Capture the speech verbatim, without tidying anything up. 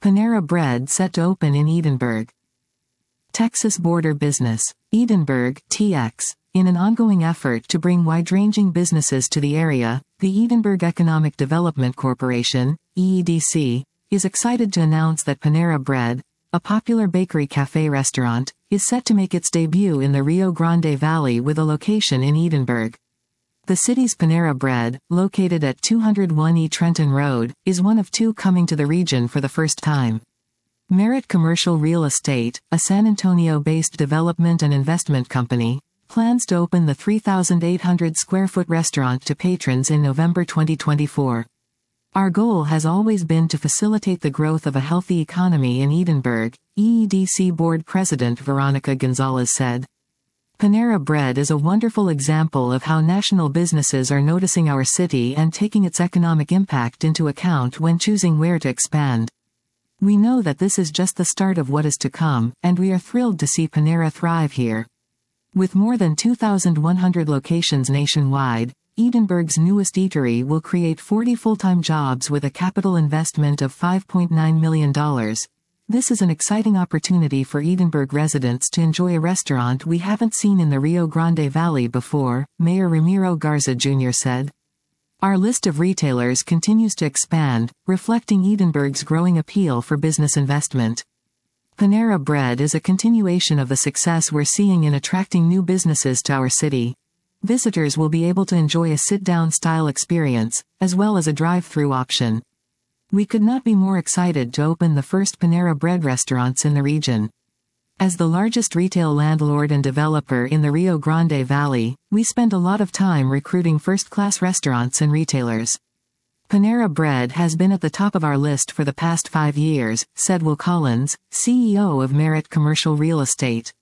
Panera Bread set to open in Edinburgh. Texas border business. Edinburgh, T X. In an ongoing effort to bring wide-ranging businesses to the area, the Edinburgh Economic Development Corporation, E E D C, is excited to announce that Panera Bread, a popular bakery cafe restaurant, is set to make its debut in the Rio Grande Valley with a location in Edinburgh. The city's Panera Bread, located at two oh one E Trenton Road, is one of two coming to the region for the first time. Merit Commercial Real Estate, a San Antonio-based development and investment company, plans to open the three thousand eight hundred square foot restaurant to patrons in November twenty twenty-four. Our goal has always been to facilitate the growth of a healthy economy in Edinburgh, E E D C Board President Veronica Gonzalez said. Panera Bread is a wonderful example of how national businesses are noticing our city and taking its economic impact into account when choosing where to expand. We know that this is just the start of what is to come, and we are thrilled to see Panera thrive here. With more than two thousand one hundred locations nationwide, Edinburgh's newest eatery will create forty full-time jobs with a capital investment of five point nine million dollars. This is an exciting opportunity for Edinburgh residents to enjoy a restaurant we haven't seen in the Rio Grande Valley before, Mayor Ramiro Garza Junior said. Our list of retailers continues to expand, reflecting Edinburgh's growing appeal for business investment. Panera Bread is a continuation of the success we're seeing in attracting new businesses to our city. Visitors will be able to enjoy a sit-down style experience, as well as a drive-through option. We could not be more excited to open the first Panera Bread restaurants in the region. As the largest retail landlord and developer in the Rio Grande Valley, we spend a lot of time recruiting first-class restaurants and retailers. Panera Bread has been at the top of our list for the past five years, said Will Collins, C E O of Merit Commercial Real Estate.